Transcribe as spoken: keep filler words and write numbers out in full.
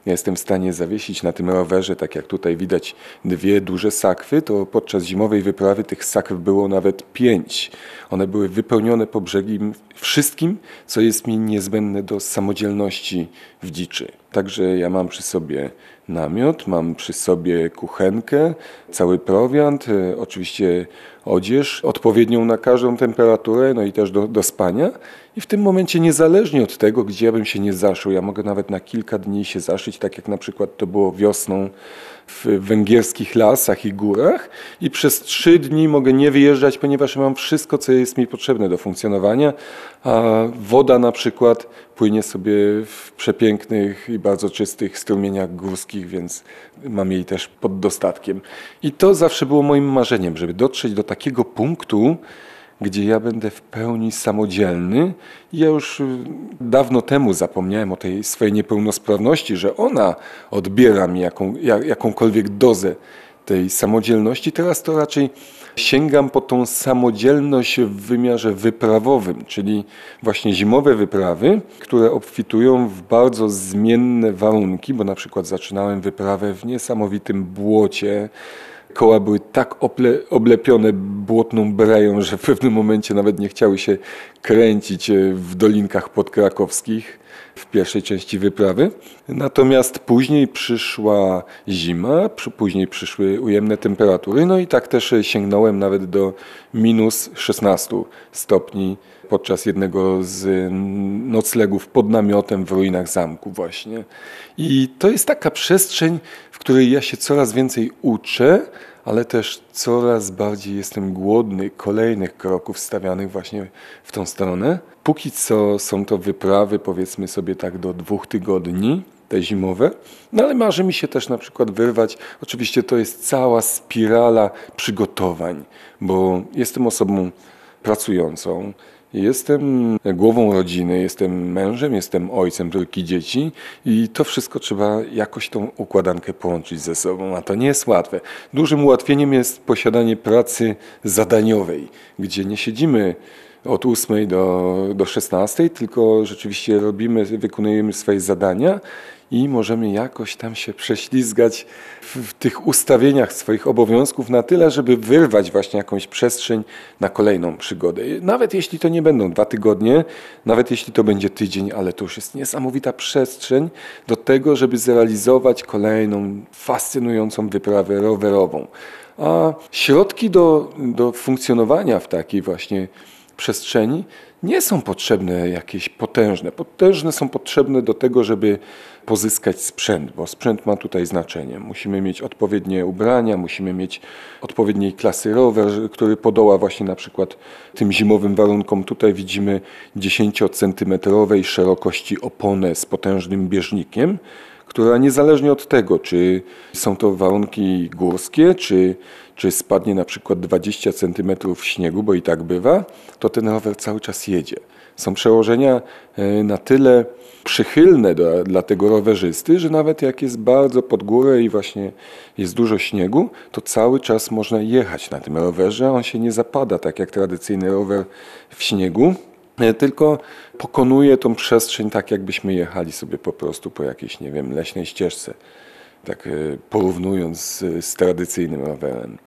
Ja jestem w stanie zawiesić na tym rowerze, tak jak tutaj widać, dwie duże sakwy, to podczas zimowej wyprawy tych sakw było nawet pięć. One były wypełnione po brzegi wszystkim, co jest mi niezbędne do samodzielności w dziczy. Także ja mam przy sobie namiot, mam przy sobie kuchenkę, cały prowiant, oczywiście odzież odpowiednią na każdą temperaturę, no i też do, do spania. I w tym momencie niezależnie od tego, gdzie ja bym się nie zaszył, ja mogę nawet na kilka dni się zaszyć, tak jak na przykład to było wiosną w węgierskich lasach i górach i przez trzy dni mogę nie wyjeżdżać, ponieważ mam wszystko, co jest mi potrzebne do funkcjonowania, a woda na przykład płynie sobie w przepięknych i bardzo czystych strumieniach górskich, więc mam jej też pod dostatkiem. I to zawsze było moim marzeniem, żeby dotrzeć do takiego punktu, gdzie ja będę w pełni samodzielny. Ja już dawno temu zapomniałem o tej swojej niepełnosprawności, że ona odbiera mi jaką, jakąkolwiek dozę tej samodzielności. Teraz to raczej sięgam po tą samodzielność w wymiarze wyprawowym, czyli właśnie zimowe wyprawy, które obfitują w bardzo zmienne warunki, bo na przykład zaczynałem wyprawę w niesamowitym błocie. Koła były tak ople, oblepione błotną breją, że w pewnym momencie nawet nie chciały się kręcić w dolinkach podkrakowskich w pierwszej części wyprawy. Natomiast później przyszła zima, później przyszły ujemne temperatury, no i tak też sięgnąłem nawet do minus szesnastu stopni podczas jednego z noclegów pod namiotem w ruinach zamku właśnie. I to jest taka przestrzeń, w której ja się coraz więcej uczę, ale też coraz bardziej jestem głodny kolejnych kroków stawianych właśnie w tą stronę. Póki co są to wyprawy, powiedzmy sobie tak, do dwóch tygodni, te zimowe. No ale marzy mi się też na przykład wyrwać. Oczywiście to jest cała spirala przygotowań, bo jestem osobą pracującą. Jestem głową rodziny, jestem mężem, jestem ojcem trójki dzieci i to wszystko trzeba jakoś tą układankę połączyć ze sobą, a to nie jest łatwe. Dużym ułatwieniem jest posiadanie pracy zadaniowej, gdzie nie siedzimy od ósmej do, do szesnastej, tylko rzeczywiście robimy, wykonujemy swoje zadania i możemy jakoś tam się prześlizgać w, w tych ustawieniach swoich obowiązków na tyle, żeby wyrwać właśnie jakąś przestrzeń na kolejną przygodę. Nawet jeśli to nie będą dwa tygodnie, nawet jeśli to będzie tydzień, ale to już jest niesamowita przestrzeń do tego, żeby zrealizować kolejną fascynującą wyprawę rowerową. A środki do, do funkcjonowania w takiej właśnie przestrzeni nie są potrzebne jakieś potężne. Potężne są potrzebne do tego, żeby pozyskać sprzęt, bo sprzęt ma tutaj znaczenie. Musimy mieć odpowiednie ubrania, musimy mieć odpowiedniej klasy rower, który podoła właśnie na przykład tym zimowym warunkom. Tutaj widzimy dziesięciocentymetrowej szerokości oponę z potężnym bieżnikiem, która niezależnie od tego, czy są to warunki górskie, czy, czy spadnie na przykład dwadzieścia centymetrów śniegu, bo i tak bywa, to ten rower cały czas jedzie. Są przełożenia na tyle przychylne do, dla tego rowerzysty, że nawet jak jest bardzo pod górę i właśnie jest dużo śniegu, to cały czas można jechać na tym rowerze. On się nie zapada tak jak tradycyjny rower w śniegu, tylko pokonuje tą przestrzeń tak, jakbyśmy jechali sobie po prostu po jakiejś, nie wiem, leśnej ścieżce, tak porównując z, z tradycyjnym rowerem.